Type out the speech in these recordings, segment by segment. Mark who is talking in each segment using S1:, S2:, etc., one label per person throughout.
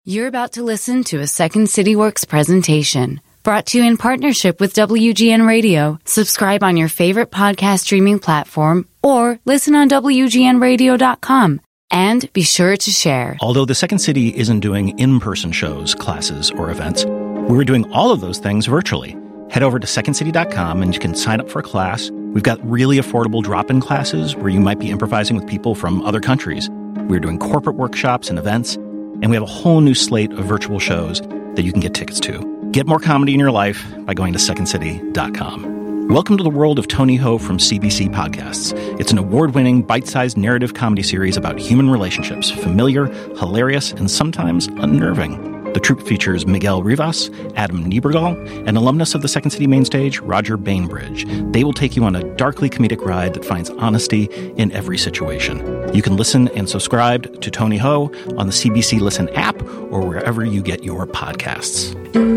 S1: You're about to listen to a Second City Works presentation brought to you in partnership with WGN Radio. Subscribe on your favorite podcast streaming platform or listen on WGNradio.com. And be sure to share.
S2: Although the Second City isn't doing in-person shows, classes, or events, we're doing all of those things virtually. Head over to secondcity.com and you can sign up for a class. We've got really affordable drop-in classes where you might be improvising with people from other countries. We're doing corporate workshops and events. And we have a whole new slate of virtual shows that you can get tickets to. Get more comedy in your life by going to secondcity.com. Welcome to the world of Tony Ho from CBC Podcasts. It's an award-winning, bite-sized narrative comedy series about human relationships, familiar, hilarious, and sometimes unnerving. The troupe features Miguel Rivas, Adam Niebergall, and alumnus of the Second City main stage, Roger Bainbridge. They will take you on a darkly comedic ride that finds honesty in every situation. You can listen and subscribe to Tony Ho on the CBC Listen app or wherever you get your podcasts.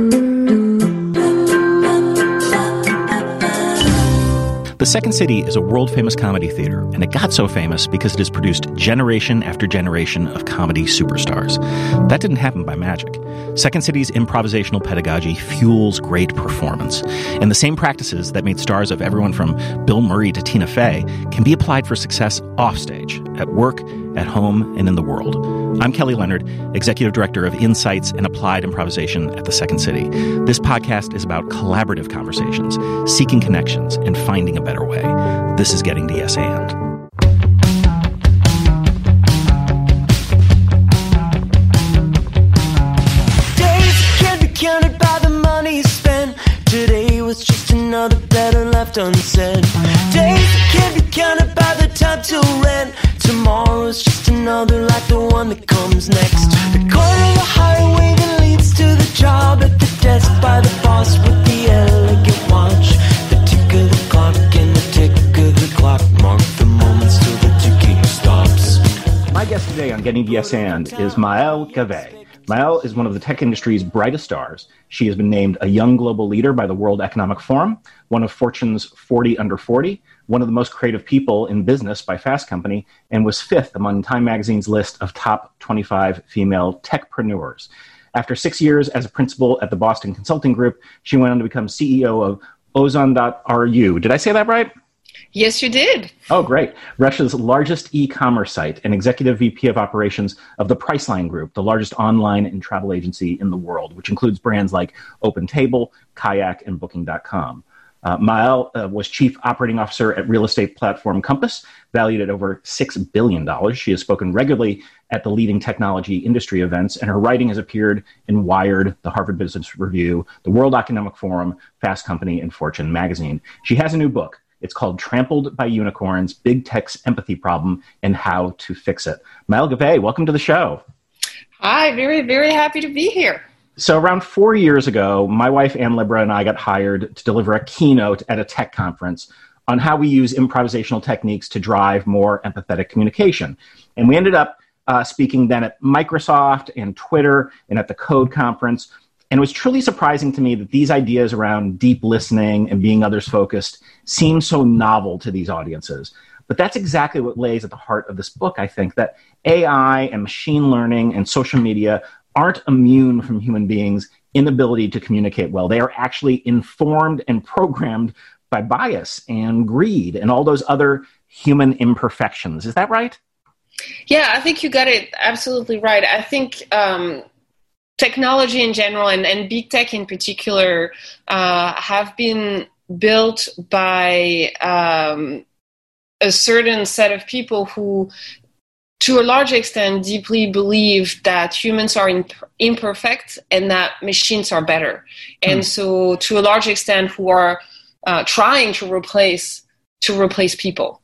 S2: The Second City is a world-famous comedy theater, and it got so famous because it has produced generation after generation of comedy superstars. That didn't happen by magic. Second City's improvisational pedagogy fuels great performance, and the same practices that made stars of everyone from Bill Murray to Tina Fey can be applied for success offstage, at work, at home, and in the world. I'm Kelly Leonard, Executive Director of Insights and Applied Improvisation at the Second City. This podcast is about collaborative conversations, seeking connections, and finding a better way. This is Getting to Yes And.
S3: Days can't be counted by the money spent. Today was just another better left unsaid. Days can't be counted by the time till rent. Tomorrow's just another like the one that comes next. The corner of the highway that leads to the job, at the desk by the boss with the elegant watch. The tick of the clock and the tick of the clock mark the moments till the ticking stops.
S2: My guest today on Getting to Yes And is Maëlle Gavet. Maëlle is one of the tech industry's brightest stars. She has been named a Young Global Leader by the World Economic Forum, one of Fortune's 40 Under 40, one of the most creative people in business by Fast Company, and was fifth among Time Magazine's list of top 25 female techpreneurs. After 6 years as a principal at the Boston Consulting Group, she went on to become CEO of Ozon.ru. Did I say that right?
S4: Yes, you did.
S2: Oh, great. Russia's largest e-commerce site and executive VP of operations of the Priceline Group, the largest online and travel agency in the world, which includes brands like OpenTable, Kayak, and Booking.com. Maëlle was chief operating officer at real estate platform Compass, valued at over $6 billion. She has spoken regularly at the leading technology industry events, and her writing has appeared in Wired, the Harvard Business Review, the World Economic Forum, Fast Company, and Fortune magazine. She has a new book. It's called Trampled by Unicorns, Big Tech's Empathy Problem and How to Fix It. Maëlle Gavet, welcome to the show.
S4: Hi, very, very happy to be here.
S2: So around 4 years ago, my wife, Ann Libra, and I got hired to deliver a keynote at a tech conference on how we use improvisational techniques to drive more empathetic communication. And we ended up speaking then at Microsoft and Twitter and at the Code Conference. And it was truly surprising to me that these ideas around deep listening and being others-focused seem so novel to these audiences. But that's exactly what lays at the heart of this book, I think, that AI and machine learning and social media aren't immune from human beings' inability to communicate well. They are actually informed and programmed by bias and greed and all those other human imperfections. Is that right?
S4: Yeah, I think you got it absolutely right. I think technology in general and big tech in particular have been built by a certain set of people who, to a large extent, deeply believe that humans are imperfect and that machines are better. And so, to a large extent, who are trying to replace people.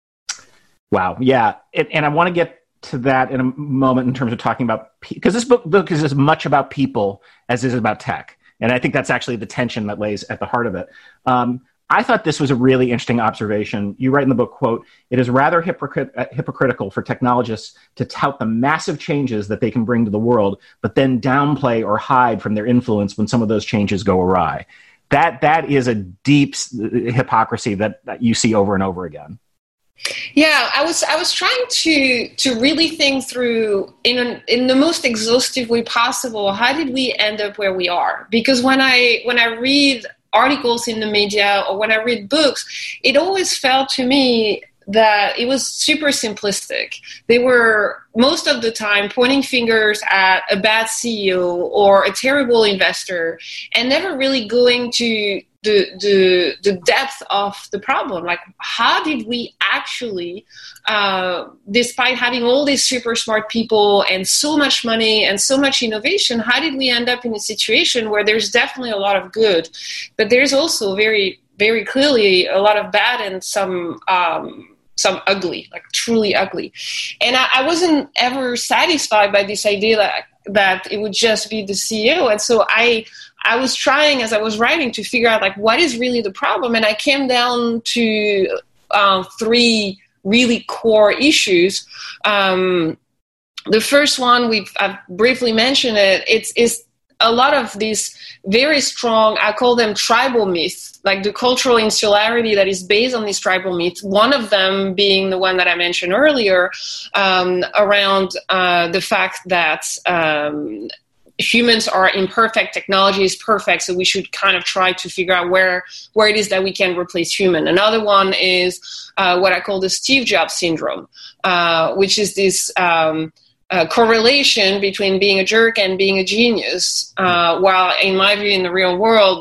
S2: Wow. Yeah. And I want to get to that in a moment in terms of talking about, because this book is as much about people as it is about tech. And I think that's actually the tension that lays at the heart of it. I thought this was a really interesting observation. You write in the book, quote, "It is rather hypocritical for technologists to tout the massive changes that they can bring to the world, but then downplay or hide from their influence when some of those changes go awry." That is a deep hypocrisy that you see over and over again.
S4: Yeah, I was trying to really think through in the most exhaustive way possible. How did we end up where we are? Because when I read articles in the media or when I read books, it always felt to me that it was super simplistic. They were most of the time pointing fingers at a bad CEO or a terrible investor and never really going to the depth of the problem. Like, how did we actually, despite having all these super smart people and so much money and so much innovation, how did we end up in a situation where there's definitely a lot of good, but there's also very, very clearly a lot of bad and some ugly, like truly ugly. And I wasn't ever satisfied by this idea that it would just be the CEO. And so I was trying, as I was writing, to figure out, like, what is really the problem? And I came down to three really core issues. The first one, I've briefly mentioned it, it's a lot of these very strong, I call them tribal myths, like the cultural insularity that is based on these tribal myths. One of them being the one that I mentioned earlier, around the fact that humans are imperfect, technology is perfect, so we should kind of try to figure out where it is that we can replace human. Another one is what I call the Steve Jobs syndrome, which is this correlation between being a jerk and being a genius, while in my view, in the real world,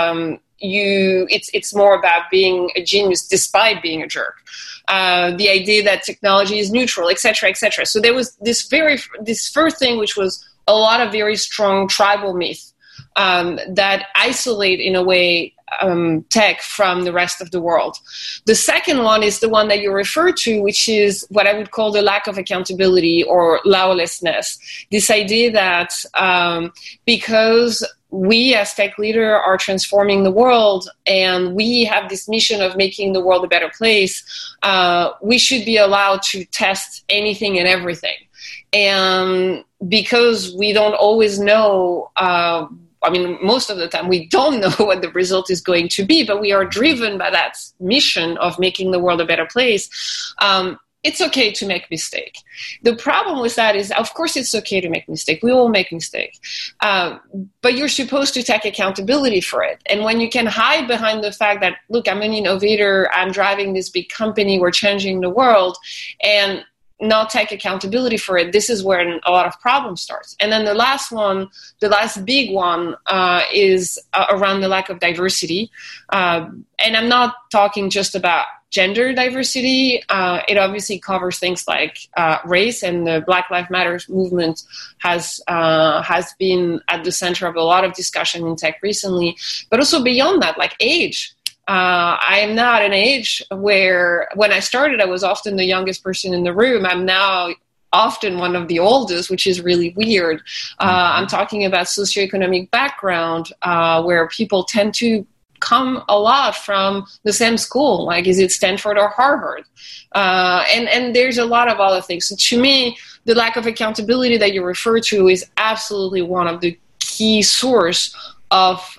S4: it's more about being a genius despite being a jerk. The idea that technology is neutral, et cetera, et cetera. So there was this first thing, which was a lot of very strong tribal myth that isolate, in a way, tech from the rest of the world. The second one is the one that you refer to, which is what I would call the lack of accountability or lawlessness. This idea that because we as tech leaders are transforming the world and we have this mission of making the world a better place, we should be allowed to test anything and everything. And because we don't always know, most of the time we don't know what the result is going to be, but we are driven by that mission of making the world a better place. It's okay to make mistake. The problem with that is, of course, it's okay to make mistake. We all make mistake. But you're supposed to take accountability for it. And when you can hide behind the fact that, look, I'm an innovator, I'm driving this big company, we're changing the world, and not take accountability for it, this is where a lot of problems starts. And then the last big one, is around the lack of diversity. And I'm not talking just about gender diversity. It obviously covers things like race, and the Black Lives Matter movement has been at the center of a lot of discussion in tech recently, but also beyond that, like age. I am now at an age where when I started, I was often the youngest person in the room. I'm now often one of the oldest, which is really weird. I'm talking about socioeconomic background, where people tend to come a lot from the same school, like is it Stanford or Harvard? And there's a lot of other things. So to me, the lack of accountability that you refer to is absolutely one of the key source of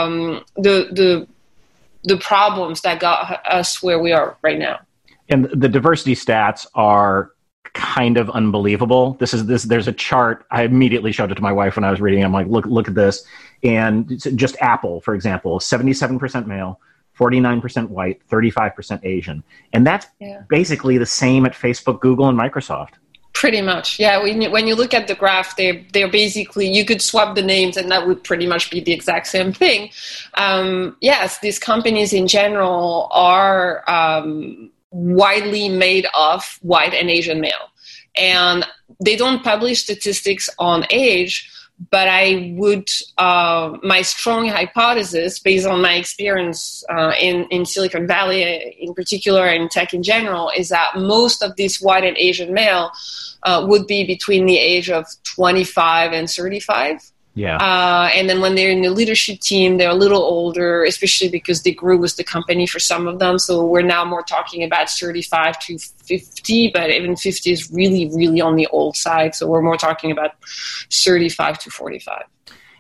S4: the problems that got us where we are right now.
S2: And the diversity stats are kind of unbelievable. There's a chart. I immediately showed it to my wife when I was reading it. I'm like, look at this. And just Apple, for example, 77% male, 49% white, 35% Asian. And that's basically the same at Facebook, Google, and Microsoft.
S4: Pretty much, yeah. When you look at the graph, they're basically, you could swap the names and that would pretty much be the exact same thing. Yes, these companies in general are widely made of white and Asian male. And they don't publish statistics on age, but I would, my strong hypothesis, based on my experience in Silicon Valley in particular, and tech in general, is that most of these white and Asian male would be between the age of 25 and 35.
S2: Yeah.
S4: And then when they're in the leadership team, they're a little older, especially because they grew with the company for some of them. So we're now more talking about 35 to 50, but even 50 is really, really on the old side. So we're more talking about 35 to 45.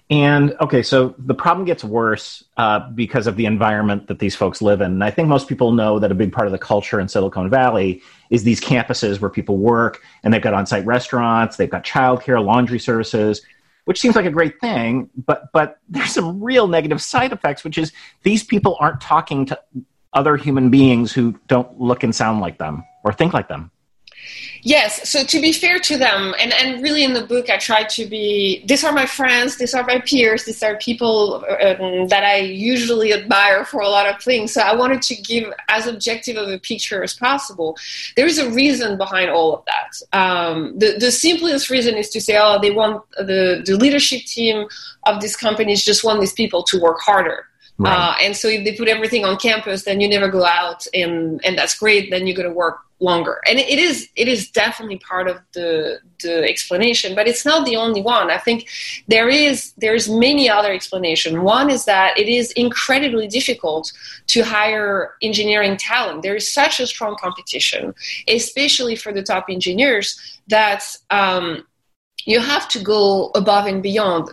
S2: And okay, so the problem gets worse because of the environment that these folks live in. And I think most people know that a big part of the culture in Silicon Valley is these campuses where people work, and they've got on-site restaurants, they've got childcare, laundry services, which seems like a great thing. But there's some real negative side effects, which is these people aren't talking to other human beings who don't look and sound like them or think like them.
S4: Yes. So to be fair to them, and really in the book, I try to be, these are my friends, these are my peers, these are people that I usually admire for a lot of things. So I wanted to give as objective of a picture as possible. There is a reason behind all of that. The simplest reason is to say, they want the leadership team of these companies just want these people to work harder. Right. And so if they put everything on campus, then you never go out, and that's great. Then you're going to work longer. And it is definitely part of the explanation, but it's not the only one. I think there's many other explanations. One is that it is incredibly difficult to hire engineering talent. There is such a strong competition, especially for the top engineers, that you have to go above and beyond.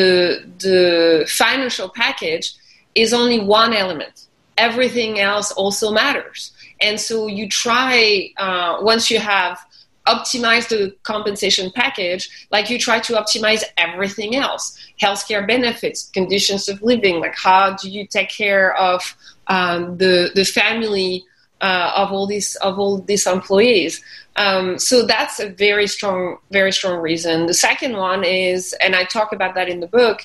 S4: The financial package is only one element. Everything else also matters. And so you try, once you have optimized the compensation package, like you try to optimize everything else. Healthcare benefits, conditions of living, like how do you take care of the family of all these employees. So that's a very strong reason. The second one is, and I talk about that in the book,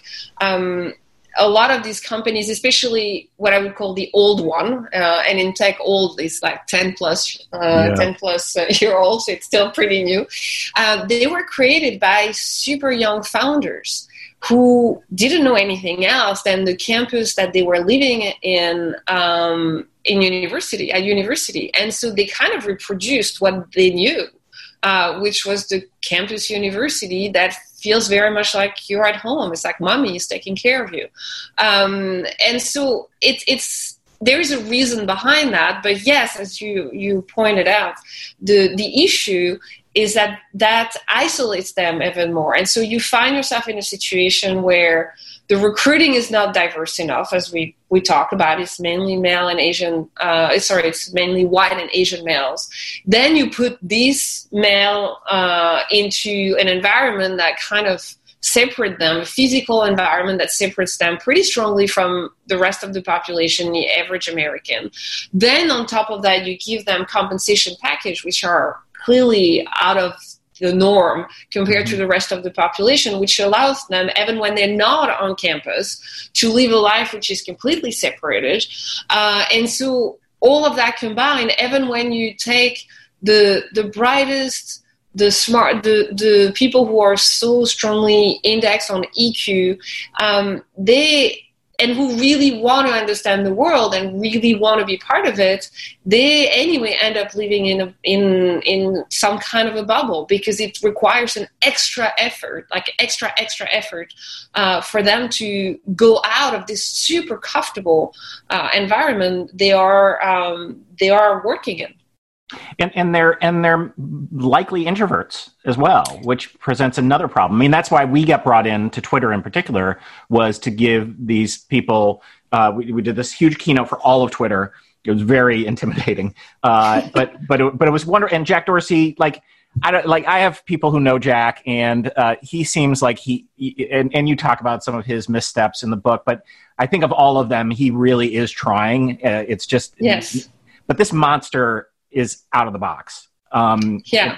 S4: a lot of these companies, especially what I would call the old one, and in tech, old is like 10 plus year old, so it's still pretty new. They were created by super young founders who didn't know anything else than the campus that they were living in university. And so they kind of reproduced what they knew, which was the campus university that feels very much like you're at home. It's like mommy is taking care of you. And so there is a reason behind that. But yes, as you pointed out, the issue is that isolates them even more. And so you find yourself in a situation where the recruiting is not diverse enough, as we talk about. It's mainly male and Asian. It's mainly white and Asian males. Then you put these male into an environment that kind of separate them, a physical environment that separates them pretty strongly from the rest of the population, the average American. Then on top of that, you give them compensation package, which are clearly out of the norm compared to the rest of the population, which allows them, even when they're not on campus, to live a life which is completely separated. And so all of that combined, even when you take the brightest, the smart, the people who are so strongly indexed on EQ, and who really want to understand the world and really want to be part of it, they anyway end up living in some kind of a bubble, because it requires an extra effort, for them to go out of this super comfortable environment they are working in.
S2: And they're likely introverts as well, which presents another problem. I mean, that's why we got brought in to Twitter in particular, was to give these people. We did this huge keynote for all of Twitter. It was very intimidating, but it was wonderful. And Jack Dorsey, I have people who know Jack, and he seems like and you talk about some of his missteps in the book, but I think of all of them, he really is trying. It's just
S4: yes,
S2: but this monster is out of the box.
S4: Yeah.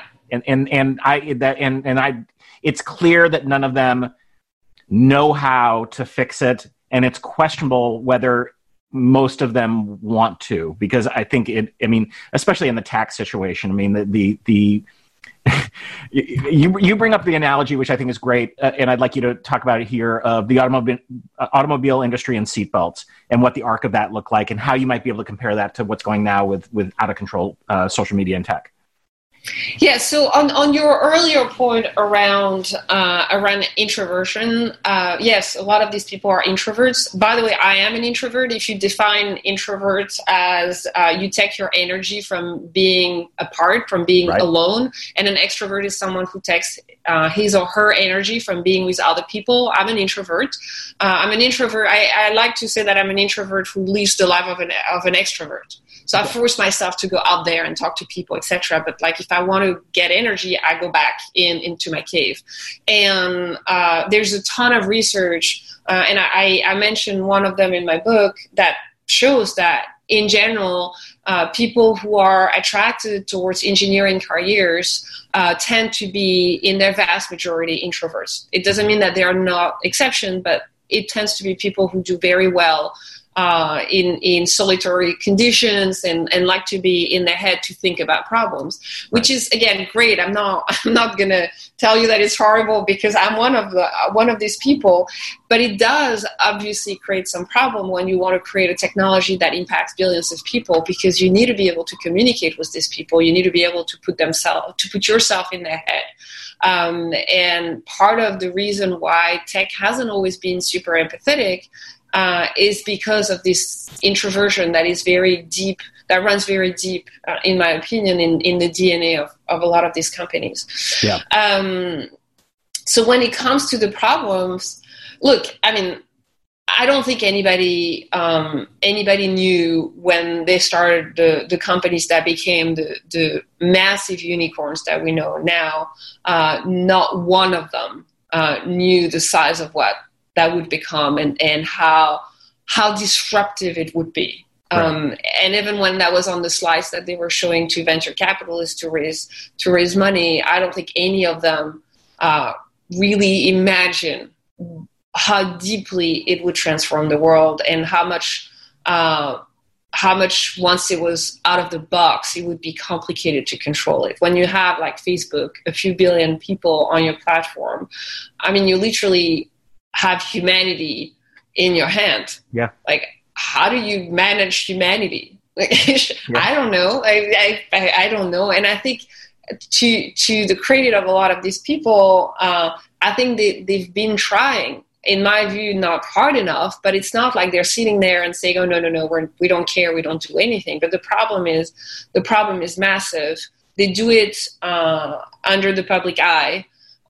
S2: It's clear that none of them know how to fix it. And it's questionable whether most of them want to, because I think especially in the tax situation, I mean, you bring up the analogy, which I think is great, and I'd like you to talk about it here, of the automobile industry and seatbelts, and what the arc of that looked like, and how you might be able to compare that to what's going now with out of control social media and tech.
S4: Yeah, so on your earlier point around introversion, yes, a lot of these people are introverts. By the way, I am an introvert. If you define introverts as you take your energy from being apart, from being alone, and an extrovert is someone who takes his or her energy from being with other people. I'm an introvert. I'm an introvert. I like to say that I'm an introvert who lives the life of an extrovert. So I force myself to go out there and talk to people, etc. But like, if I want to get energy, I go back into my cave. And there's a ton of research, and I mentioned one of them in my book that shows that in general, people who are attracted towards engineering careers tend to be, in their vast majority, introverts. It doesn't mean that they are not exception, but it tends to be people who do very well in solitary conditions and like to be in their head to think about problems, which is, again, great. I'm not going to tell you that it's horrible, because I'm one of these people, but it does obviously create some problem when you want to create a technology that impacts billions of people, because you need to be able to communicate with these people. You need to be able to put yourself in their head. And part of the reason why tech hasn't always been super empathetic is because of this introversion that is very deep, that runs very deep, in my opinion, in the DNA of a lot of these companies. Yeah. So when it comes to the problems, look, I mean, I don't think anybody knew when they started the companies that became the massive unicorns that we know now. Not one of them knew the size of what that would become and how disruptive it would be. And even when that was on the slides that they were showing to venture capitalists to raise money, I don't think any of them really imagine how deeply it would transform the world, and how much once it was out of the box, it would be complicated to control it. When you have, like, Facebook, a few billion people on your platform, I mean, you literally have humanity in your hand. Yeah. Like, how do you manage humanity? Like, I don't know. I don't know. And I think to the credit of a lot of these people, I think they've been trying, in my view, not hard enough, but it's not like they're sitting there and saying, oh, no, we don't care, we don't do anything. But the problem is massive. They do it under the public eye.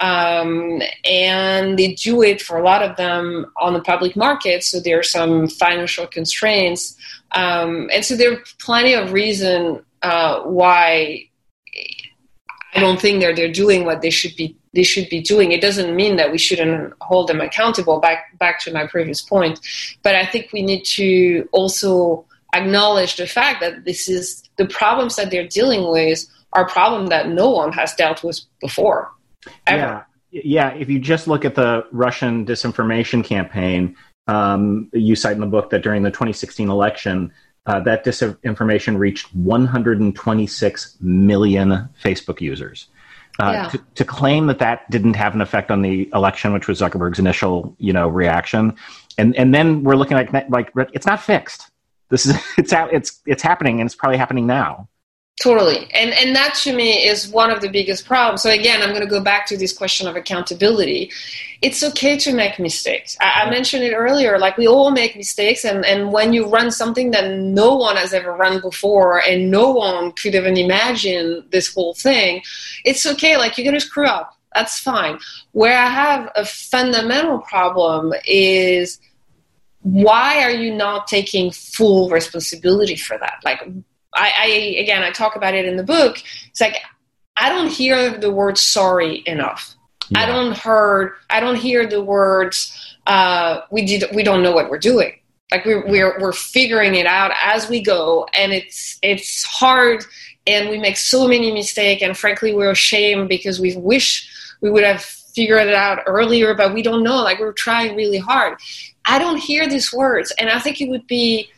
S4: And they do it, for a lot of them, on the public market, so there are some financial constraints, and so there are plenty of reason why I don't think they're doing what they should be doing. It doesn't mean that we shouldn't hold them accountable, back to my previous point, but I think we need to also acknowledge the fact that this is the problems that they're dealing with are problems that no one has dealt with before.
S2: Yeah. If you just look at the Russian disinformation campaign, you cite in the book that during the 2016 election, that disinformation reached 126 million Facebook users. To claim that didn't have an effect on the election, which was Zuckerberg's initial, reaction, and then we're looking like it's not fixed. It's happening, and it's probably happening now.
S4: Totally. And that, to me, is one of the biggest problems. So again, I'm going to go back to this question of accountability. It's okay to make mistakes. I mentioned it earlier, like, we all make mistakes. And when you run something that no one has ever run before and no one could even imagine this whole thing, it's okay. Like, you're going to screw up. That's fine. Where I have a fundamental problem is, why are you not taking full responsibility for that? Like, I talk about it in the book. It's like, I don't hear the word sorry enough. Yeah. I don't hear the words, we don't know what we're doing. Like, we're figuring it out as we go, and it's hard, and we make so many mistakes, and frankly, we're ashamed because we wish we would have figured it out earlier, but we don't know. Like, we're trying really hard. I don't hear these words, and I think it would be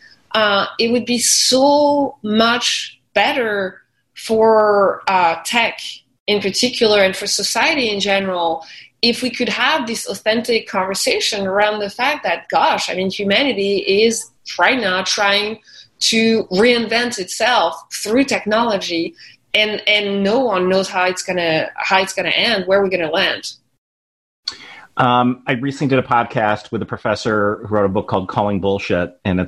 S4: so much better for tech in particular, and for society in general, if we could have this authentic conversation around the fact that, gosh, I mean, humanity is right now trying to reinvent itself through technology, and no one knows how it's gonna end, where we're gonna land.
S2: I recently did a podcast with a professor who wrote a book called Calling Bullshit, and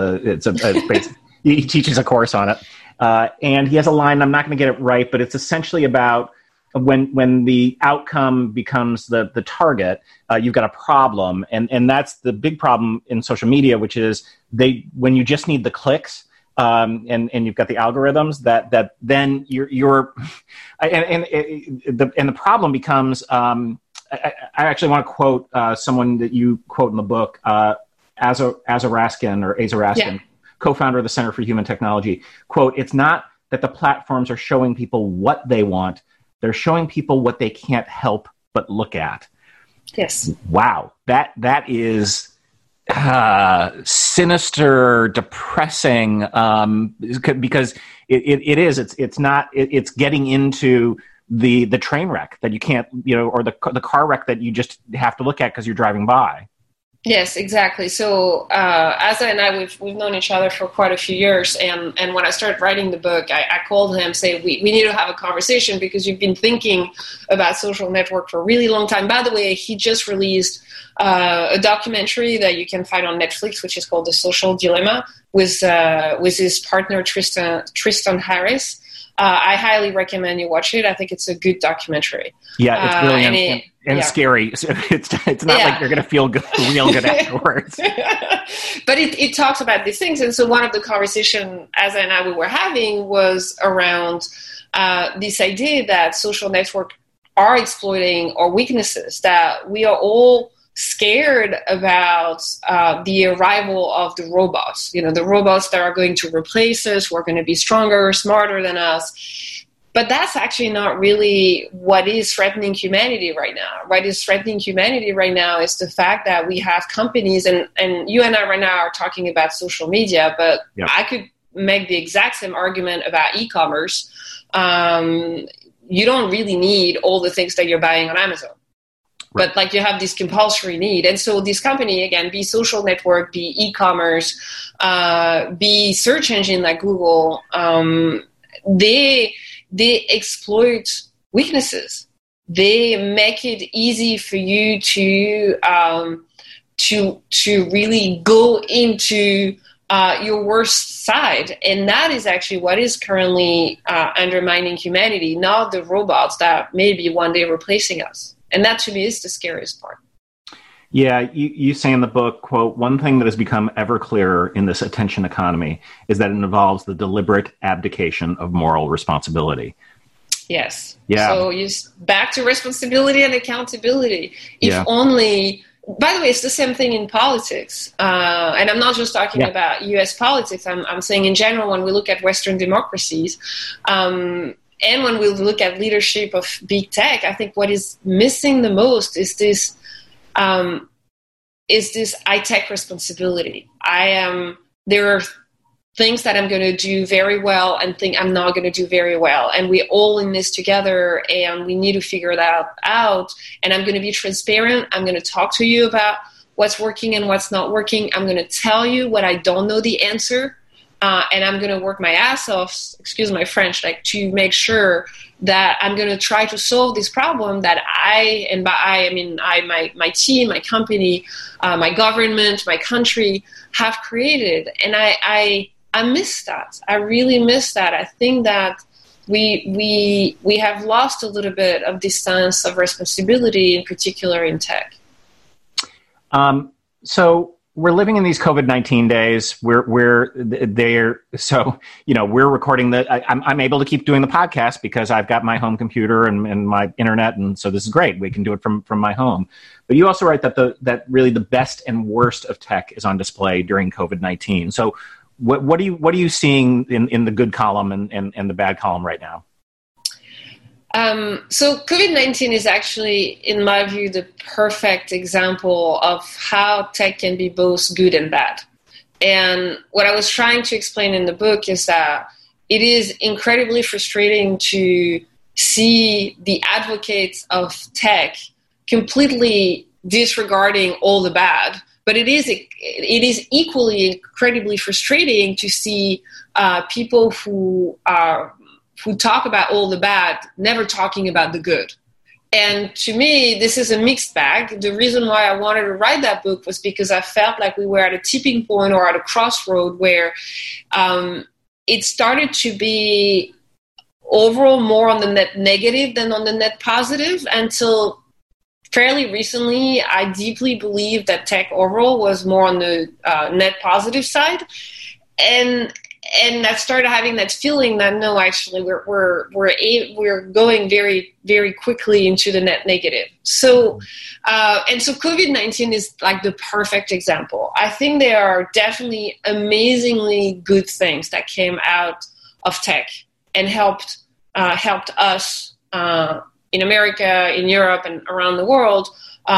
S2: he teaches a course on it. And he has a line, I'm not going to get it right, but it's essentially about when the outcome becomes the target, you've got a problem. And that's the big problem in social media, which is when you just need the clicks, and you've got the algorithms that then you're the problem becomes, I actually want to quote someone that you quote in the book, Azar co-founder of the Center for Human Technology. Quote, "It's not that the platforms are showing people what they want, they're showing people what they can't help but look at."
S4: Yes.
S2: Wow. That is sinister, depressing, because it's getting into the train wreck that you can't, or the car wreck that you just have to look at because you're driving by.
S4: Yes, exactly. So Asa and I, we've known each other for quite a few years. And when I started writing the book, I called him, say, we need to have a conversation because you've been thinking about social network for a really long time. By the way, he just released a documentary that you can find on Netflix, which is called The Social Dilemma, with his partner, Tristan Harris. I highly recommend you watch it. I think it's a good documentary.
S2: Yeah, it's brilliant and scary. So it's not like you're going to feel real good afterwards.
S4: But it talks about these things. And so one of the conversations Asa and I were having was around this idea that social networks are exploiting our weaknesses, that we are all scared about the arrival of the robots, the robots that are going to replace us, who are going to be stronger, smarter than us. But that's actually not really what is threatening humanity right now. What is threatening humanity right now is the fact that we have companies, and you and I right now are talking about social media, but I could make the exact same argument about e-commerce. You don't really need all the things that you're buying on Amazon. Right. But you have this compulsory need. And so this company, again, be social network, be e-commerce, be search engine like Google, they exploit weaknesses. They make it easy for you to really go into your worst side. And that is actually what is currently undermining humanity, not the robots that may be one day replacing us. And that, to me, is the scariest part.
S2: Yeah, you say in the book, quote, "One thing that has become ever clearer in this attention economy is that it involves the deliberate abdication of moral responsibility."
S4: Yes.
S2: Yeah.
S4: So back to responsibility and accountability. If only... By the way, it's the same thing in politics. And I'm not just talking about U.S. politics. I'm saying in general, when we look at Western democracies, and when we look at leadership of big tech, I think what is missing the most is this high-tech responsibility. There are things that I'm going to do very well and think I'm not going to do very well. And we're all in this together, and we need to figure that out. And I'm going to be transparent. I'm going to talk to you about what's working and what's not working. I'm going to tell you what I don't know the answer. And I'm going to work my ass off, excuse my French, to make sure that I'm going to try to solve this problem that my team, my company, my government, my country have created. And I miss that. I really miss that. I think that we have lost a little bit of this sense of responsibility, in particular in tech.
S2: So we're living in these COVID-19 days. We're recording I'm able to keep doing the podcast because I've got my home computer and my internet, and so this is great. We can do it from my home. But you also write that really the best and worst of tech is on display during COVID-19. So what are you seeing in the good column and the bad column right now?
S4: So COVID-19 is actually, in my view, the perfect example of how tech can be both good and bad. And what I was trying to explain in the book is that it is incredibly frustrating to see the advocates of tech completely disregarding all the bad. But it is equally incredibly frustrating to see people who are who talk about all the bad, never talking about the good. And to me, this is a mixed bag. The reason why I wanted to write that book was because I felt like we were at a tipping point or at a crossroad where it started to be overall more on the net negative than on the net positive until fairly recently. I deeply believe that tech overall was more on the net positive side. And I started having that feeling that no, actually, we're going very, very quickly into the net negative. So, and so COVID-19 is like the perfect example. I think there are definitely amazingly good things that came out of tech and helped us in America, in Europe, and around the world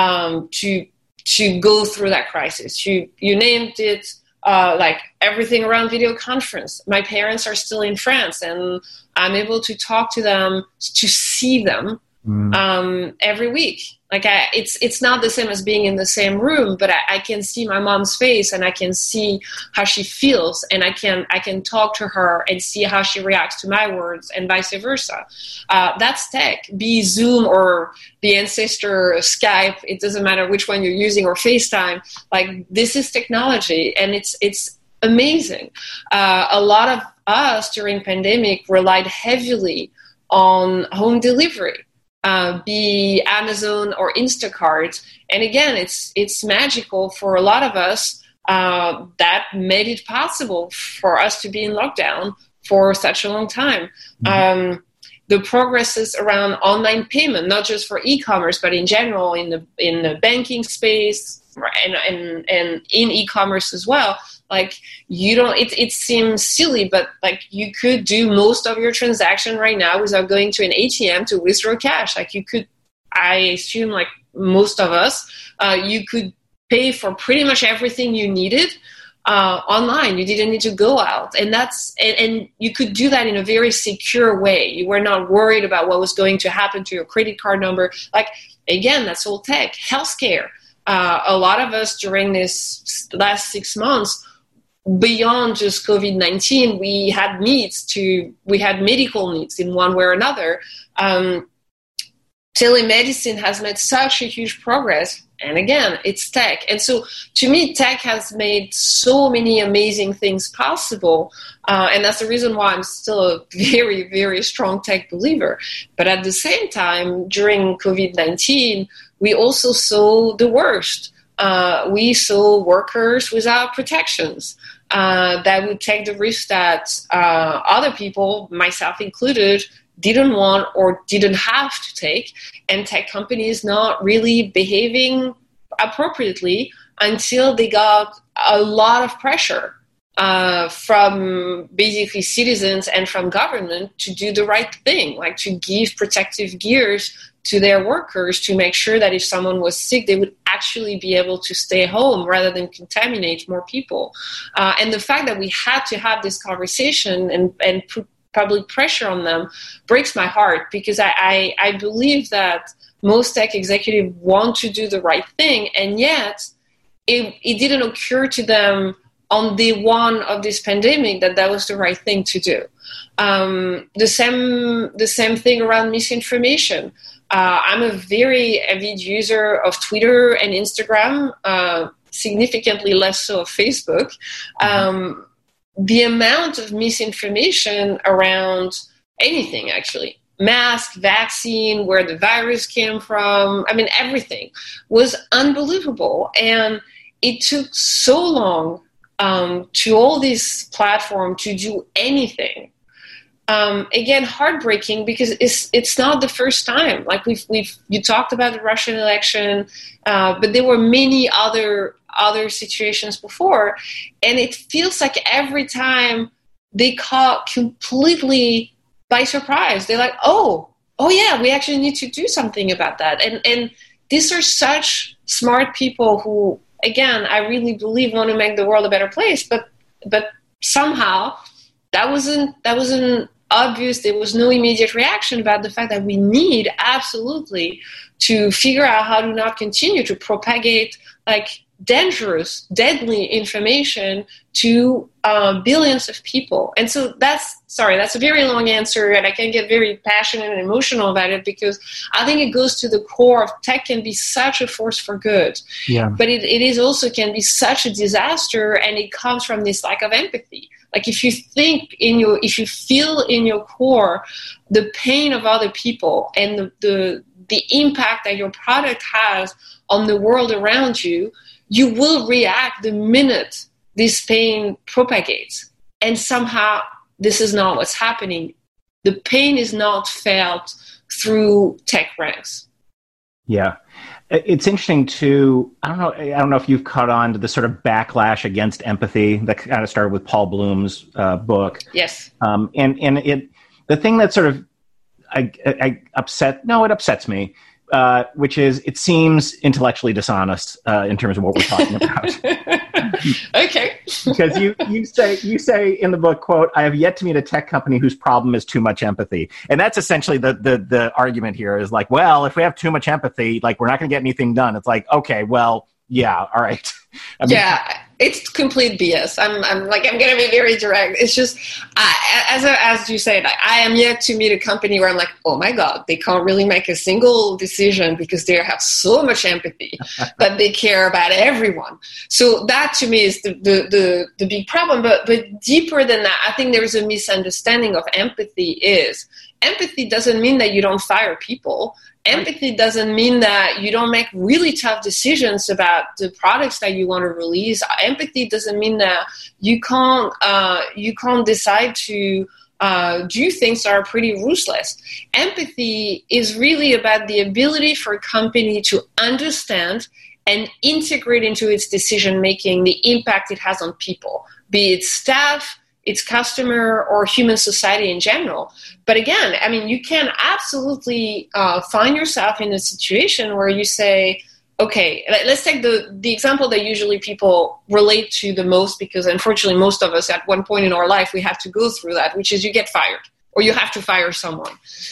S4: to go through that crisis. You named it. Like everything around video conference. My parents are still in France, and I'm able to talk to them, to see them every week. Like it's not the same as being in the same room, but I can see my mom's face, and I can see how she feels, and I can talk to her and see how she reacts to my words, and vice versa. That's tech. Be Zoom or the Ancestor, Skype. It doesn't matter which one you're using, or FaceTime. Like, this is technology, and it's amazing. A lot of us during pandemic relied heavily on home delivery. Be Amazon or Instacart. And again, it's magical for a lot of us. That made it possible for us to be in lockdown for such a long time. The progresses around online payment, not just for e-commerce, but in general in the banking space and in e-commerce as well. Like, it seems silly, but like, you could do most of your transaction right now without going to an ATM to withdraw cash. Like, you could, I assume, like most of us, you could pay for pretty much everything you needed online. You didn't need to go out, and and you could do that in a very secure way. You were not worried about what was going to happen to your credit card number. Like, again, that's all tech. Healthcare. A lot of us during this last 6 months, beyond just COVID-19, we had medical needs in one way or another. Telemedicine has made such a huge progress. And again, it's tech. And so to me, tech has made so many amazing things possible. And that's the reason why I'm still a very, very strong tech believer. But at the same time, during COVID-19, we also saw the worst. We saw workers without protections. That would take the risk that other people, myself included, didn't want or didn't have to take, and tech companies not really behaving appropriately until they got a lot of pressure from basically citizens and from government to do the right thing, like to give protective gears to their workers to make sure that if someone was sick, they would actually be able to stay home rather than contaminate more people. And the fact that we had to have this conversation and put public pressure on them breaks my heart, because I believe that most tech executives want to do the right thing, and yet it didn't occur to them on day one of this pandemic that was the right thing to do. The same thing around misinformation. I'm a very avid user of Twitter and Instagram, significantly less so of Facebook. The amount of misinformation around anything, actually, mask, vaccine, where the virus came from, I mean, everything was unbelievable. And it took so long to all these platforms to do anything. Again, heartbreaking, because it's not the first time. Like you talked about the Russian election, but there were many other situations before, and it feels like every time they caught completely by surprise. They're like, oh yeah, we actually need to do something about that. And these are such smart people who, again, I really believe want to make the world a better place, but somehow that wasn't obvious. There was no immediate reaction about the fact that we need absolutely to figure out how to not continue to propagate like dangerous, deadly information to billions of people. And so that's a very long answer, and I can get very passionate and emotional about it because I think it goes to the core of tech can be such a force for good.
S2: Yeah.
S4: But it is also can be such a disaster, and it comes from this lack of empathy. Like if you feel in your core the pain of other people and the impact that your product has on the world around you, you will react the minute this pain propagates. And somehow this is not what's happening. The pain is not felt through tech ranks.
S2: Yeah. It's interesting too. I don't know if you've caught on to the sort of backlash against empathy that kind of started with Paul Bloom's book.
S4: Yes.
S2: The thing that sort of it upsets me, which is it seems intellectually dishonest in terms of what we're talking about.
S4: Okay.
S2: Because you say in the book, quote, "I have yet to meet a tech company whose problem is too much empathy." And that's essentially the argument here is like, well, if we have too much empathy, like we're not going to get anything done. It's like, okay, well, yeah, all right.
S4: It's complete BS. I'm going to be very direct. It's just, as you said, I am yet to meet a company where I'm like, oh my God, they can't really make a single decision because they have so much empathy that they care about everyone. So that to me is the big problem. But deeper than that, I think there is a misunderstanding of empathy. Empathy doesn't mean that you don't fire people. Empathy doesn't mean that you don't make really tough decisions about the products that you want to release. Empathy doesn't mean that you can't decide to do things that are pretty ruthless. Empathy is really about the ability for a company to understand and integrate into its decision-making the impact it has on people, be it staff, its customer, or human society in general. But again, I mean, you can absolutely find yourself in a situation where you say, okay, let's take the example that usually people relate to the most, because unfortunately most of us at one point in our life, we have to go through that, which is you get fired or you have to fire someone.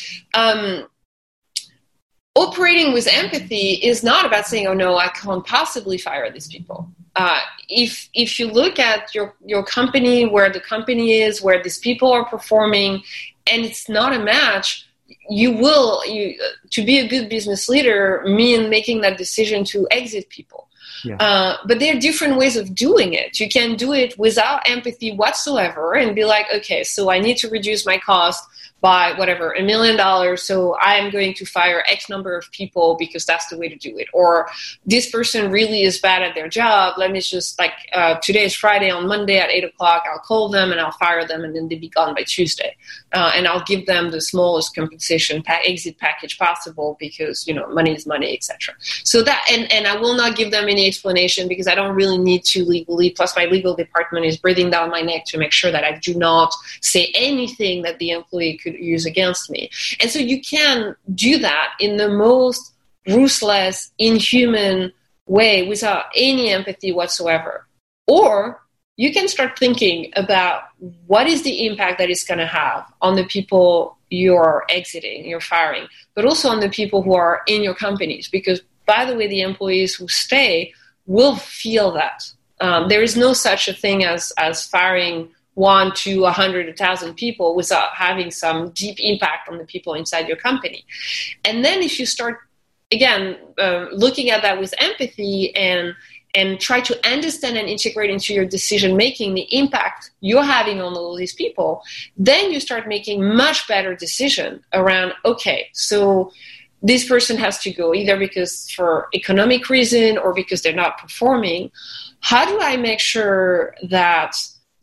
S4: Operating with empathy is not about saying, oh no, I can't possibly fire these people. If you look at your company, where the company is, where these people are performing, and it's not a match, to be a good business leader mean making that decision to exit people. Yeah. But there are different ways of doing it. You can do it without empathy whatsoever and be like, okay, so I need to reduce my cost by whatever, $1 million. So I am going to fire X number of people because that's the way to do it. Or this person really is bad at their job. Let me just today is Friday, on Monday at 8:00, I'll call them and I'll fire them, and then they'll be gone by Tuesday. And I'll give them the smallest compensation exit package possible because, money is money, etc. So that, and I will not give them any explanation because I don't really need to legally. Plus my legal department is breathing down my neck to make sure that I do not say anything that the employee could use against me. And so you can do that in the most ruthless, inhuman way without any empathy whatsoever. Or you can start thinking about what is the impact that it's going to have on the people you're exiting, you're firing, but also on the people who are in your companies. Because, by the way, the employees who stay will feel that. There is no such a thing as firing 1 to 100, 1,000 people without having some deep impact on the people inside your company. And then if you start, again, looking at that with empathy and try to understand and integrate into your decision-making the impact you're having on all these people, then you start making much better decision around, okay, so this person has to go either because for economic reason or because they're not performing. How do I make sure that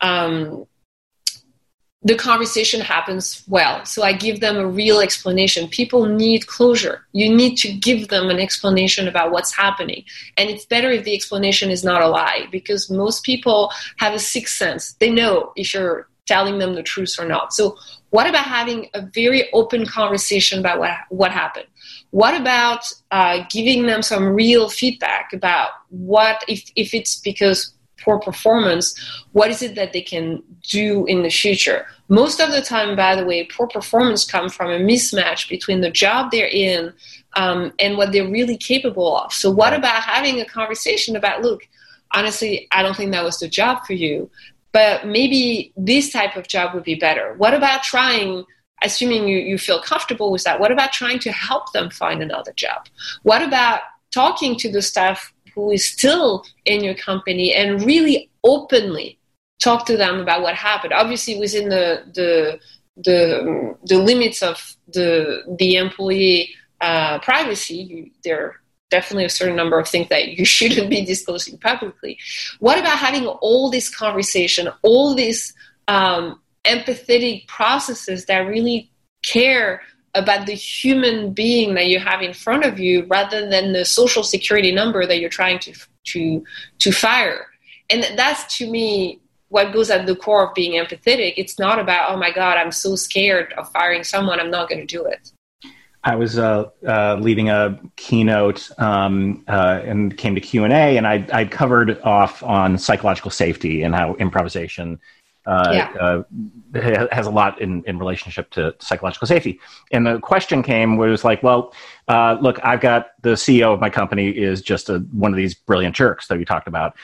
S4: the conversation happens well? So I give them a real explanation. People need closure. You need to give them an explanation about what's happening. And it's better if the explanation is not a lie, because most people have a sixth sense. They know if you're telling them the truth or not. So what about having a very open conversation about what happened? What about giving them some real feedback about what, if it's because poor performance, what is it that they can do in the future? Most of the time, by the way, poor performance comes from a mismatch between the job they're in and what they're really capable of. So what about having a conversation about, look, honestly, I don't think that was the job for you, but maybe this type of job would be better. What about trying, assuming you feel comfortable with that, what about trying to help them find another job? What about talking to the staff who is still in your company and really openly talk to them about what happened? Obviously, within the limits of the employee privacy, there are definitely a certain number of things that you shouldn't be disclosing publicly. What about having all this conversation, all these empathetic processes that really care about the human being that you have in front of you rather than the social security number that you're trying to fire? And that's, to me, what goes at the core of being empathetic. It's not about, oh my God, I'm so scared of firing someone, I'm not going to do it.
S2: I was leading a keynote and came to Q&A, and I covered off on psychological safety and how improvisation has a lot in relationship to psychological safety. And the question was like, well, look, I've got the CEO of my company is just one of these brilliant jerks that we talked about.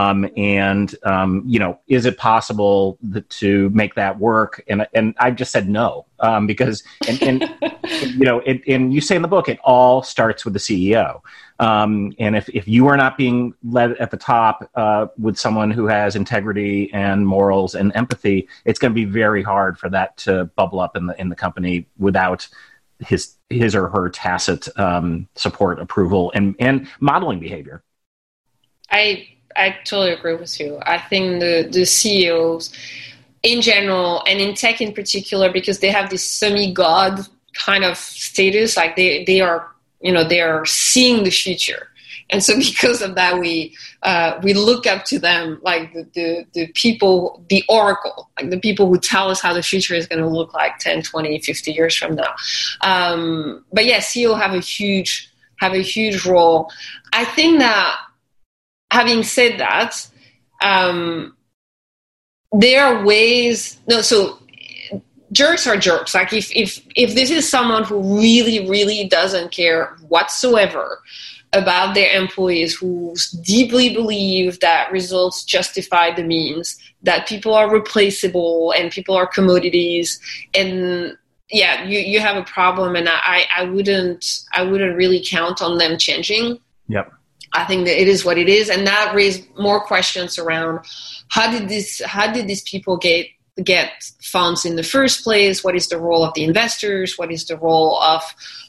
S2: Is it possible to make that work? And I just said no, because, and you say in the book, it all starts with the CEO. And if you are not being led at the top with someone who has integrity and morals and empathy, it's going to be very hard for that to bubble up in the company without his or her tacit support, approval, and modeling behavior.
S4: I totally agree with you. I think the CEOs in general, and in tech in particular, because they have this semi-god kind of status, like they are seeing the future. And so because of that, we look up to them, like the people, the oracle, like the people who tell us how the future is going to look like 10, 20, 50 years from now. But yeah, CEO have a huge role. I think that, having said that, there are ways, so jerks are jerks. Like if this is someone who really, really doesn't care whatsoever about their employees, who deeply believe that results justify the means, that people are replaceable and people are commodities, and yeah, you have a problem, and I wouldn't really count on them changing.
S2: Yep.
S4: I think that it is what it is, and that raised more questions around how did these people get funds in the first place? What is the role of the investors? What is the role of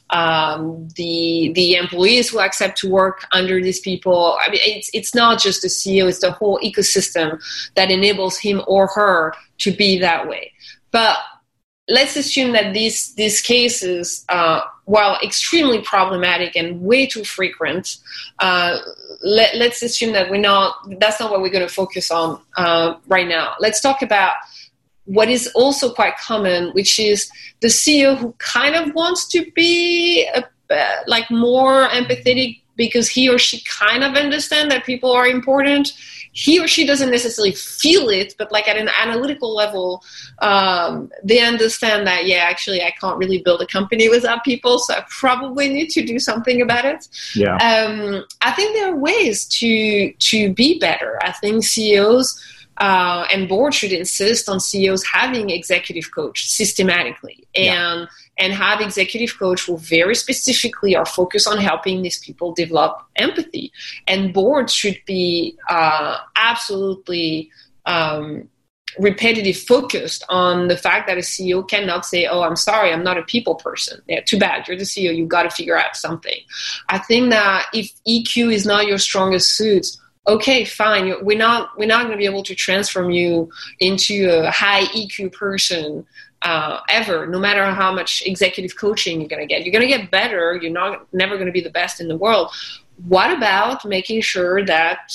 S4: the employees who accept to work under these people? I mean, it's not just the CEO; it's the whole ecosystem that enables him or her to be that way. But let's assume that these cases, while extremely problematic and way too frequent, let's assume that that's not what we're going to focus on right now. Let's talk about what is also quite common, which is the CEO who kind of wants to be more empathetic because he or she kind of understands that people are important. He or she doesn't necessarily feel it, but like at an analytical level, they understand that, yeah, actually I can't really build a company without people, so I probably need to do something about it.
S2: Yeah.
S4: I think there are ways to be better. I think CEOs and boards should insist on CEOs having executive coach systematically, and have executive coach who very specifically are focused on helping these people develop empathy. And boards should be absolutely repetitive focused on the fact that a CEO cannot say, oh, I'm sorry, I'm not a people person. Yeah, too bad. You're the CEO. You've got to figure out something. I think that if EQ is not your strongest suit, okay, fine. We're not going to be able to transform you into a high EQ person ever, no matter how much executive coaching you're going to get. You're going to get better. You're never going to be the best in the world. What about making sure that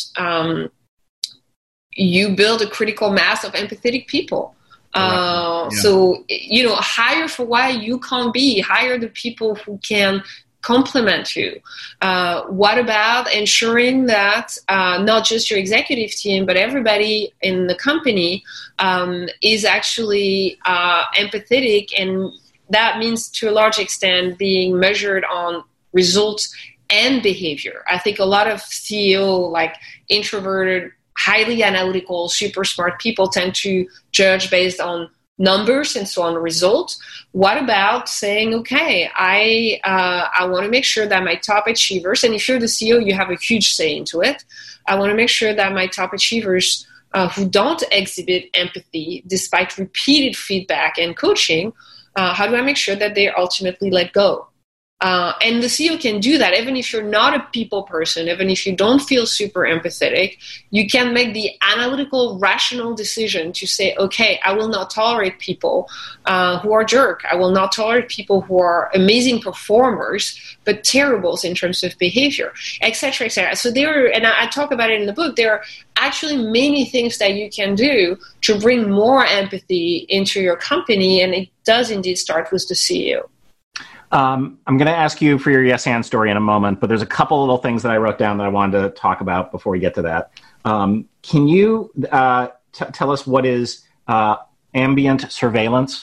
S4: you build a critical mass of empathetic people? So, hire for why you can't be. Hire the people who can complement you? What about ensuring that not just your executive team, but everybody in the company is actually empathetic, and that means to a large extent being measured on results and behavior. I think a lot of CEO, like introverted, highly analytical, super smart people tend to judge based on numbers and so on results. What about saying, okay, I want to make sure that my top achievers, and if you're the CEO, you have a huge say into it. I want to make sure that my top achievers who don't exhibit empathy, despite repeated feedback and coaching, how do I make sure that they ultimately let go? And the CEO can do that even if you're not a people person, even if you don't feel super empathetic. You can make the analytical, rational decision to say, okay, I will not tolerate people who are jerk. I will not tolerate people who are amazing performers, but terribles in terms of behavior, et cetera, et cetera. So and I talk about it in the book, there are actually many things that you can do to bring more empathy into your company, and it does indeed start with the CEO.
S2: I'm going to ask you for your yes and story in a moment, but there's a couple little things that I wrote down that I wanted to talk about before we get to that. Can you tell us what is ambient surveillance?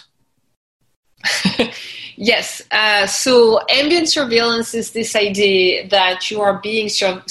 S4: Yes. So ambient surveillance is this idea that you are being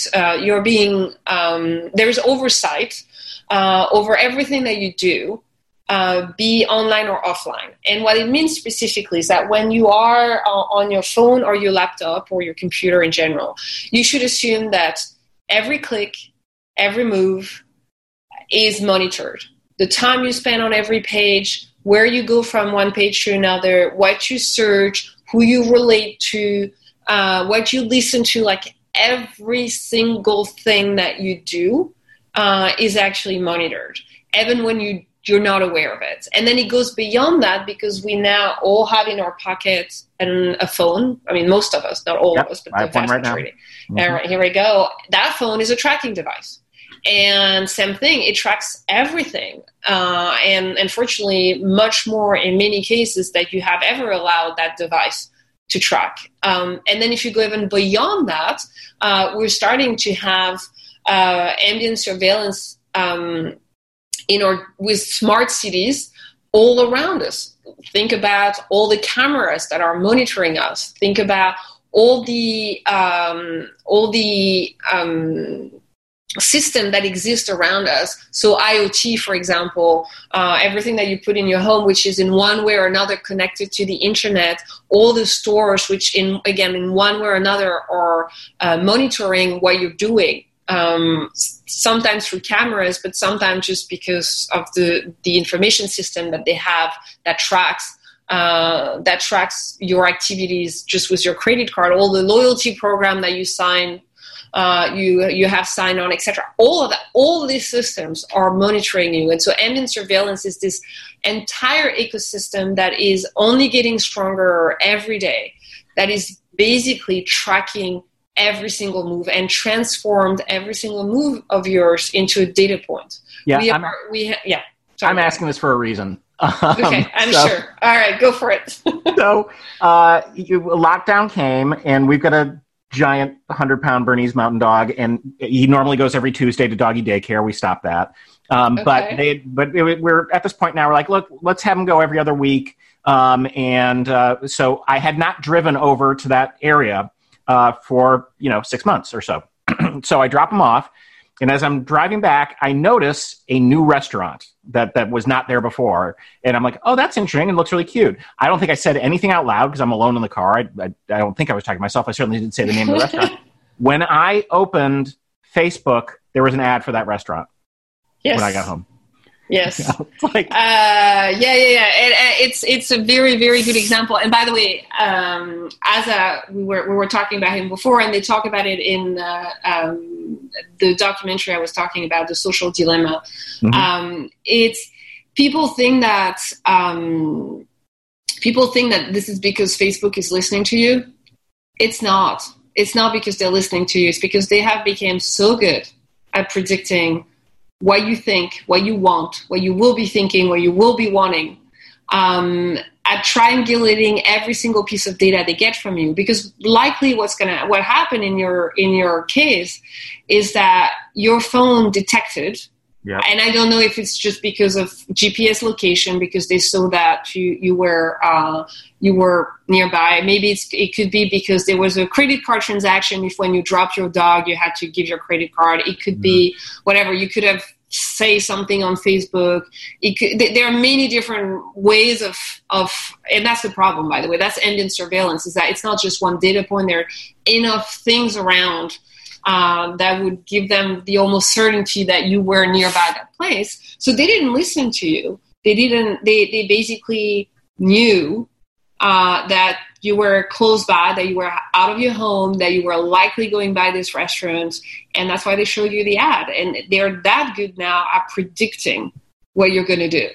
S4: there is oversight over everything that you do. Be online or offline. And what it means specifically is that when you are on your phone or your laptop or your computer in general, you should assume that every click, every move is monitored. The time you spend on every page, where you go from one page to another, what you search, who you relate to, what you listen to, like every single thing that you do is actually monitored, even when you're not aware of it. And then it goes beyond that because we now all have in our pocket a phone. I mean, most of us, not all of us, but the vast majority. All right, here we go. That phone is a tracking device. And same thing, it tracks everything. And unfortunately, much more in many cases that you have ever allowed that device to track. And then if you go even beyond that, we're starting to have ambient surveillance with smart cities all around us. Think about all the cameras that are monitoring us. Think about all the system that exists around us. So IoT, for example, everything that you put in your home, which is in one way or another connected to the internet, all the stores, which in one way or another are monitoring what you're doing. Sometimes through cameras, but sometimes just because of the information system that they have that tracks your activities just with your credit card, all the loyalty program that you sign, you have signed on, etc. All of that, all these systems are monitoring you, and so ambient surveillance is this entire ecosystem that is only getting stronger every day. That is basically tracking every single move and transformed every single move of yours into a data point.
S2: Yeah, I'm asking this for a reason.
S4: Okay, I'm sure. All right, go for it.
S2: So lockdown came, and we've got a giant 100-pound Bernese Mountain Dog, and he normally goes every Tuesday to doggy daycare. We stopped that.
S4: Okay.
S2: But we're at this point now, we're like, look, let's have him go every other week. So I had not driven over to that area for 6 months or so. So I drop him off, and as I'm driving back, I notice a new restaurant that was not there before, and I'm like, oh, that's interesting, and looks really cute. I don't think I said anything out loud because I'm alone in the car. I don't think I was talking to myself. I certainly didn't say the name of the restaurant. When I opened Facebook, there was an ad for that restaurant.
S4: Yes.
S2: When I got home.
S4: Yes.
S2: It's like,
S4: It's a very, very good example. And by the way, we were talking about him before, and they talk about it in the documentary I was talking about, The Social Dilemma.
S2: Mm-hmm.
S4: It's people think that this is because Facebook is listening to you. It's not. It's not because they're listening to you. It's because they have become so good at predicting what you think, what you want, what you will be thinking, what you will be wanting, at triangulating every single piece of data they get from you, because likely what happened in your case is that your phone detected. Yeah. And I don't know if it's just because of GPS location, because they saw that you were nearby. Maybe it could be because there was a credit card transaction. If when you dropped your dog, you had to give your credit card. It could be whatever. You could have say something on Facebook. There are many different ways of, and that's the problem, by the way. That's ambient surveillance, is that it's not just one data point. There are enough things around that would give them the almost certainty that you were nearby that place. So they didn't listen to you. They basically knew that you were close by, that you were out of your home, that you were likely going by this restaurant, and that's why they showed you the ad. And they're that good now at predicting what you're going to do.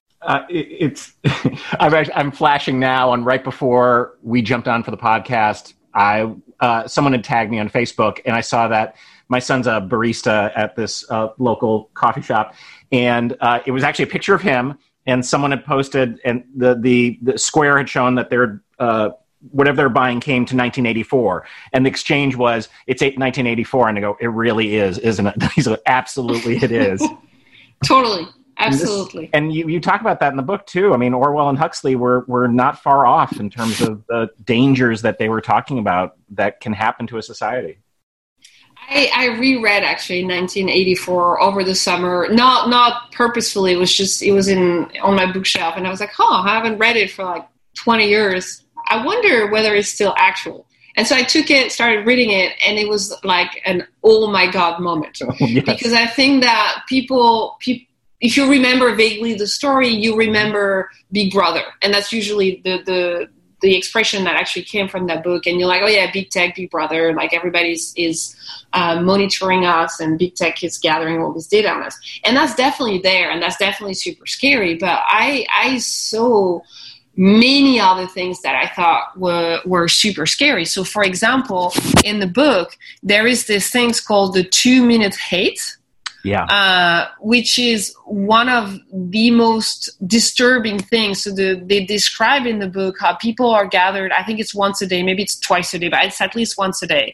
S2: I'm flashing now on right before we jumped on for the podcast. Someone had tagged me on Facebook, and I saw that my son's a barista at this local coffee shop, and it was actually a picture of him. And someone had posted, and the Square had shown that their whatever they're buying came to 1984, and the exchange was, it's 1984, and I go, it really is, isn't it? He's like, absolutely, it is.
S4: Totally, absolutely.
S2: And you talk about that in the book too. I mean, Orwell and Huxley were not far off in terms of the dangers that they were talking about that can happen to a society.
S4: I reread actually 1984 over the summer, not purposefully. It was on my bookshelf, and I was like, I haven't read it for like 20 years. I wonder whether it's still actual. And so I took it, started reading it, and it was like an oh my God moment. Yes. Because I think that people, if you remember vaguely the story, you remember Big Brother, and that's usually the expression that actually came from that book. And you're like, oh yeah, big tech, Big Brother, like everybody is monitoring us, and big tech is gathering all this data on us. And that's definitely there, and that's definitely super scary. But I saw many other things that I thought were super scary. So for example, in the book, there is this thing called the 2-minute hate. Yeah, which is one of the most disturbing things. So they describe in the book how people are gathered, I think it's once a day, maybe it's twice a day, but it's at least once a day,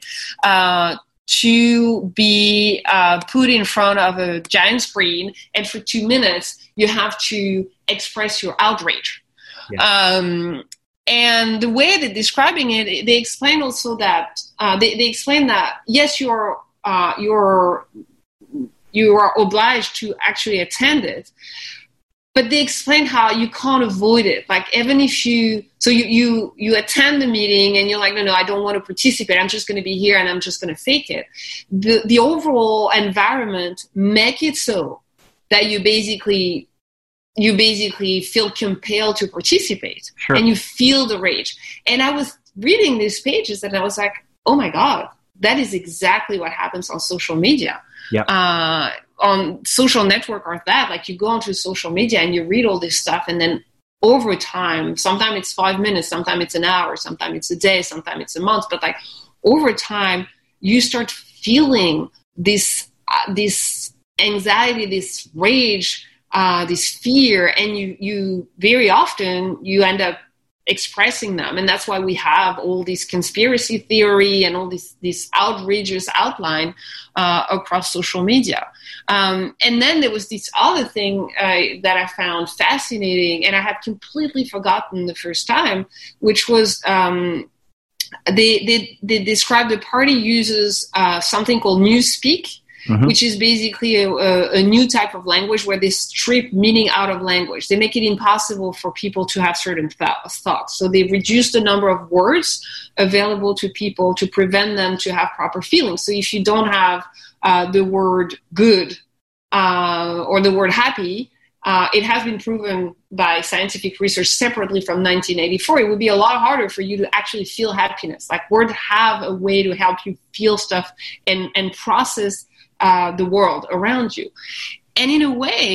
S4: to be put in front of a giant screen, and for 2 minutes, you have to express your outrage. Yeah. And the way they're describing it, they explain also that, they explain that, yes, you are obliged to actually attend it, but they explain how you can't avoid it. Like even if you attend the meeting and you're like, no, I don't want to participate. I'm just going to be here and I'm just going to fake it. The overall environment make it so that you basically feel compelled to participate. Sure. And you feel the rage. And I was reading these pages and I was like, oh my God, that is exactly what happens on social media. Yep. On social network or that, like you go onto social media and you read all this stuff, and then over time, sometimes it's 5 minutes, sometimes it's an hour, sometimes it's a day, sometimes it's a month, but like over time, you start feeling this anxiety, this rage, this fear, and you very often you end up expressing them. And that's why we have all this conspiracy theory and all this outrageous outline across social media. And then there was this other thing that I found fascinating, and I had completely forgotten the first time, which was they described the party uses something called Newspeak, which is basically a new type of language where they strip meaning out of language. They make it impossible for people to have certain thoughts. So they reduce the number of words available to people to prevent them to have proper feelings. So if you don't have the word good or the word happy, it has been proven by scientific research separately from 1984. It would be a lot harder for you to actually feel happiness. Like words have a way to help you feel stuff and process the world around you. And in a way,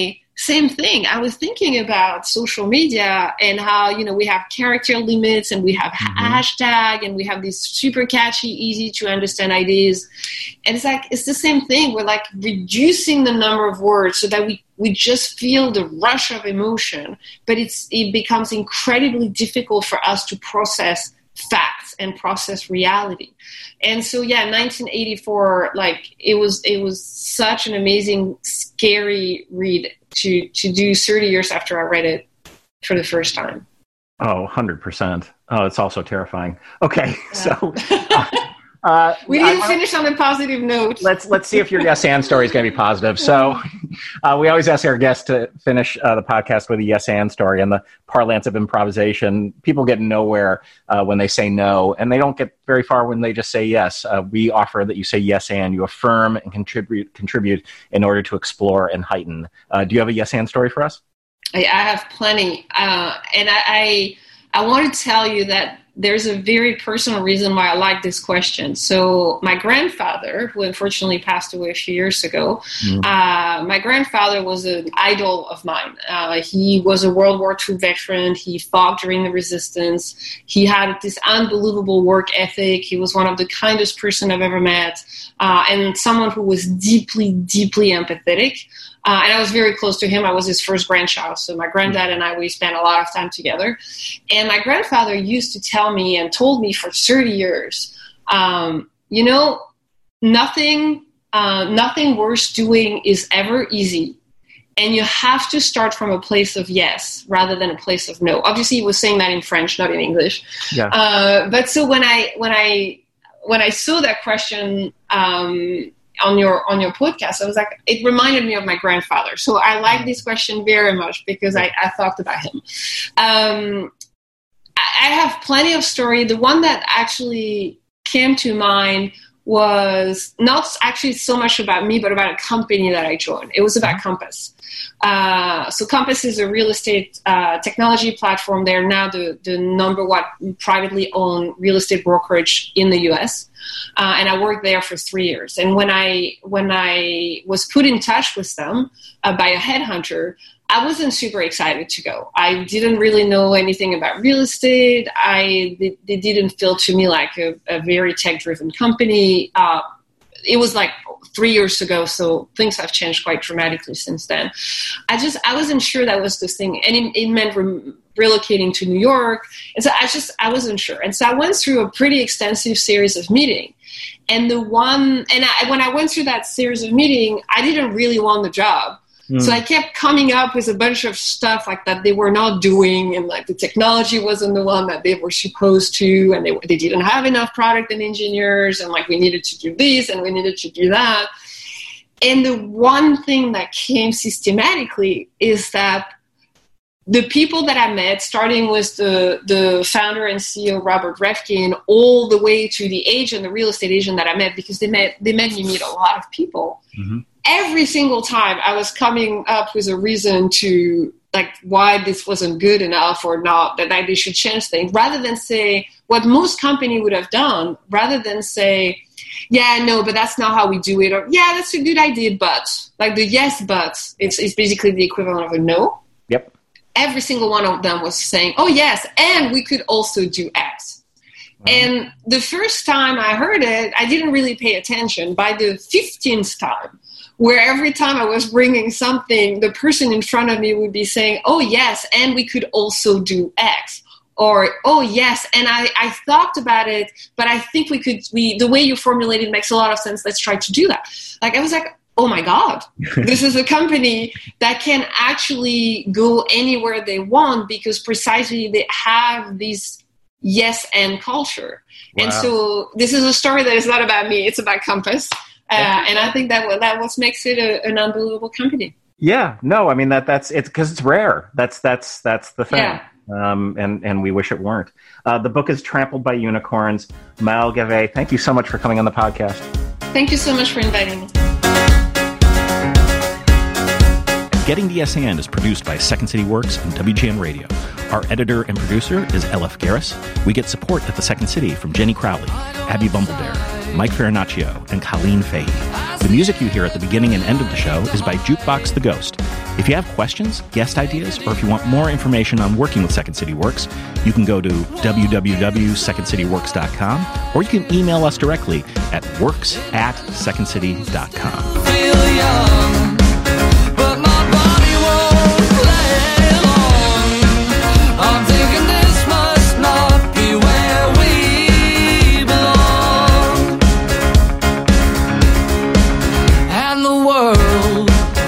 S4: same thing. I was thinking about social media and how, we have character limits and we have hashtag and we have these super catchy, easy to understand ideas. And it's the same thing. We're like reducing the number of words so that we just feel the rush of emotion, but it becomes incredibly difficult for us to process facts and process reality. And so 1984, it was such an amazing, scary read to do 30 years after I read it for the first time.
S2: Oh, 100%. Oh, it's also terrifying. Okay. Yeah. So
S4: we didn't finish on a positive note.
S2: Let's see if your yes and story is going to be positive. So we always ask our guests to finish the podcast with a yes and story. In the parlance of improvisation, people get nowhere when they say no, and they don't get very far when they just say yes. We offer that you say yes and you affirm and contribute in order to explore and heighten. Do you have a yes and story for us?
S4: I have plenty, and I want to tell you that there's a very personal reason why I like this question. So my grandfather, who unfortunately passed away a few years ago, my grandfather was an idol of mine. He was a World War II veteran. He fought during the resistance. He had this unbelievable work ethic. He was one of the kindest person I've ever met, and someone who was deeply, deeply empathetic. And I was very close to him. I was his first grandchild. So my granddad and I, we spent a lot of time together. And my grandfather used to tell me and told me for 30 years, nothing worth doing is ever easy. And you have to start from a place of yes rather than a place of no. Obviously, he was saying that in French, not in English. Yeah. But so when I saw that question, on your podcast, I was like, it reminded me of my grandfather. So I like this question very much because I thought about him. I have plenty of story. The one that actually came to mind was not actually so much about me, but about a company that I joined. It was about Compass. So Compass is a real estate technology platform. They're now the number one privately owned real estate brokerage in the U.S. And I worked there for 3 years. And when I was put in touch with them by a headhunter, I wasn't super excited to go. I didn't really know anything about real estate. They didn't feel to me like a very tech-driven company. It was like 3 years ago, so things have changed quite dramatically since then. I wasn't sure that was the thing, and it meant relocating to New York, and so I wasn't sure. And so I went through a pretty extensive series of meetings, and when I went through that series of meetings, I didn't really want the job. So I kept coming up with a bunch of stuff like that they were not doing, and like the technology wasn't the one that they were supposed to, and they didn't have enough product and engineers, and like we needed to do this and we needed to do that. And the one thing that came systematically is that the people that I met, starting with the founder and CEO, Robert Reffkin, all the way to the agent, the real estate agent that I met, because they made me meet a lot of people. Mm-hmm. Every single time I was coming up with a reason to like why this wasn't good enough or not, that they should change things, rather than say what most company would have done, rather than say, yeah, no, but that's not how we do it, or yeah, that's a good idea, but like the yes, but it's basically the equivalent of a no.
S2: Yep.
S4: Every single one of them was saying, oh yes, and we could also do X. And the first time I heard it, I didn't really pay attention. By the 15th time, where every time I was bringing something, the person in front of me would be saying, oh yes, and we could also do X. Or, oh yes, and I thought about it, but I think the way you formulated makes a lot of sense. Let's try to do that. Like, I was like, oh my God, this is a company that can actually go anywhere they want because precisely they have this yes and culture. Wow. And so this is a story that is not about me, it's about Compass. And I think that what makes it an unbelievable company.
S2: Yeah, no, I mean that's it's because it's rare. That's the thing. Yeah. And we wish it weren't. The book is Trampled by Unicorns. Maëlle Gavet, thank you so much for coming on the podcast.
S4: Thank you so much for inviting me.
S2: Getting the Yes And is produced by Second City Works and WGN Radio. Our editor and producer is LF Garris. We get support at the Second City from Jenny Crowley, Abby Bumbledare, Mike Farinaccio, and Colleen Fahey. The music you hear at the beginning and end of the show is by Jukebox the Ghost. If you have questions, guest ideas, or if you want more information on working with Second City Works, you can go to www.secondcityworks.com, or you can email us directly at works@secondcity.com.
S3: Feel young, but my body won't play long. I'm thinking this must not be where we belong. And the world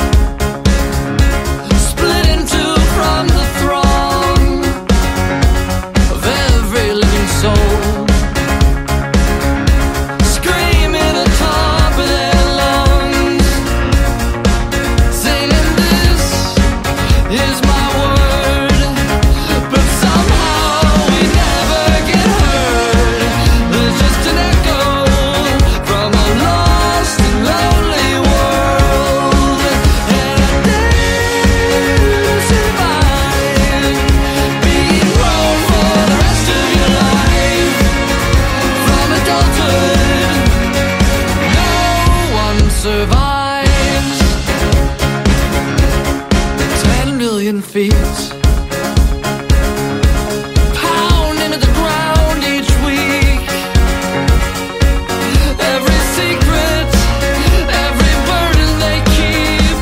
S3: split in two from the throng of every living soul. Survives 10 million feet, pound into the ground each week. Every secret, every burden they keep,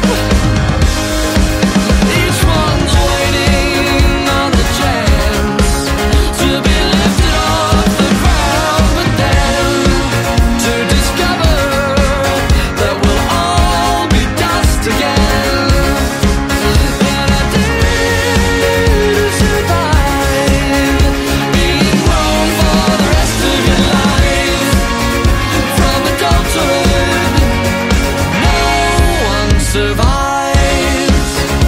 S3: each one's waiting on the chance to be lifted off the ground, but then to discover that we'll all be dust again. And I dare to survive being grown for the rest of your life. From adulthood, no one survives.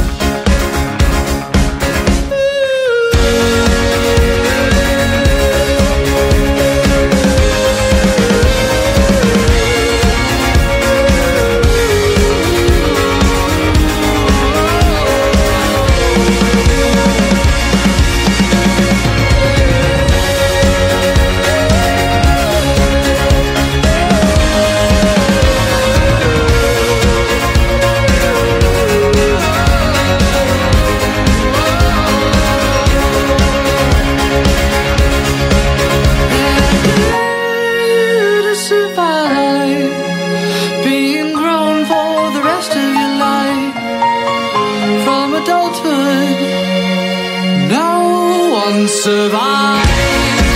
S3: To survive being grown for the rest of your life. From adulthood, no one survives.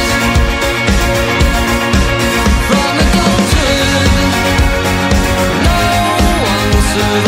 S3: From adulthood, no one survives.